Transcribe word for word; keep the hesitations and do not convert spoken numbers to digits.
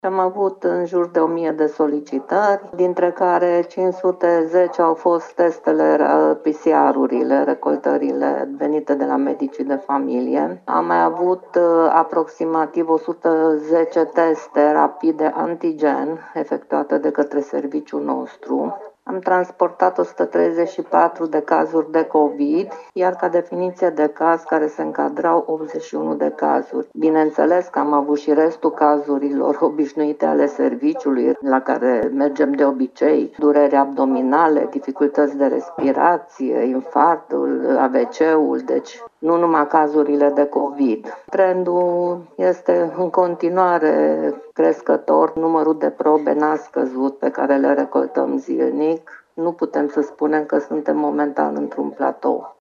Am avut în jur de o mie de solicitări, dintre care cinci sute zece au fost testele P C R-urile, recoltările venite de la medicii de familie. Am mai avut aproximativ o sută zece teste rapide antigen efectuate de către serviciul nostru. Am transportat o sută treizeci și patru de cazuri de COVID, iar ca definiție de caz care se încadrau optzeci și unu de cazuri. Bineînțeles că am avut și restul cazurilor obișnuite ale serviciului, la care mergem de obicei, dureri abdominale, dificultăți de respirație, infarctul, A V C-ul, deci nu numai cazurile de COVID. Trendul este în continuare crescător, numărul de probe n-a scăzut pe care le recoltăm zilnic. Nu putem să spunem că suntem momentan într-un platou.